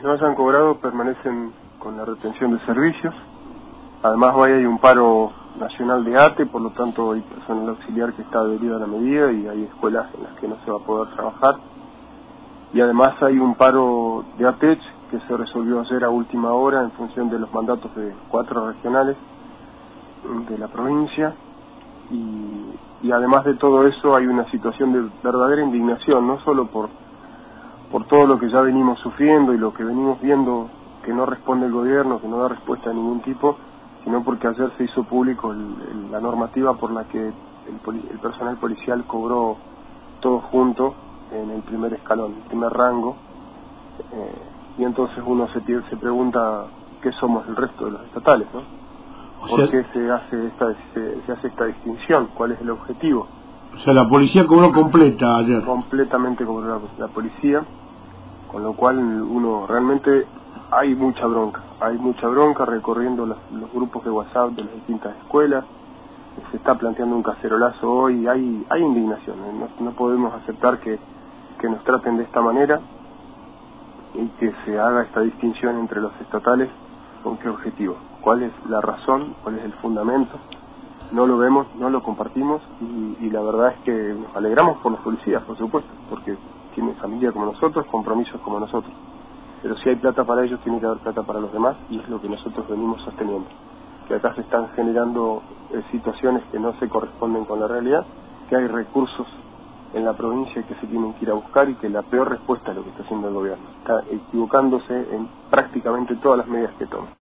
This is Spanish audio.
quienes no hayan cobrado permanecen con la retención de servicios. Además hoy hay un paro nacional de ATE, por lo tanto hay personal auxiliar que está adherido a la medida y hay escuelas en las que no se va a poder trabajar. Y además hay un paro de ATECH que se resolvió ayer a última hora en función de los mandatos de 4 regionales de la provincia. Y además de todo eso hay una situación de verdadera indignación, no solo por todo lo que ya venimos sufriendo y lo que venimos viendo que no responde el gobierno, que no da respuesta de ningún tipo, sino porque ayer se hizo público la normativa por la que el personal policial cobró todo junto en el primer escalón, el primer rango, y entonces uno se pregunta qué somos el resto de los estatales, ¿no? ¿Por qué se hace esta distinción? ¿Cuál es el objetivo? O sea, la policía cobró completa ayer. Completamente cobró la policía, con lo cual uno realmente hay mucha bronca recorriendo los grupos de WhatsApp de las distintas escuelas. Se está planteando un cacerolazo hoy, hay indignación, no podemos aceptar que nos traten de esta manera y que se haga esta distinción entre los estatales. ¿Con qué objetivo? ¿Cuál es la razón? ¿Cuál es el fundamento? No lo vemos, no lo compartimos y la verdad es que nos alegramos por los policías, por supuesto, porque tienen familia como nosotros, compromisos como nosotros. Pero si hay plata para ellos, tiene que haber plata para los demás y es lo que nosotros venimos sosteniendo. Que acá se están generando situaciones que no se corresponden con la realidad, que hay recursos en la provincia que se tienen que ir a buscar y que la peor respuesta es lo que está haciendo el gobierno. Está equivocándose en prácticamente todas las medidas que toma.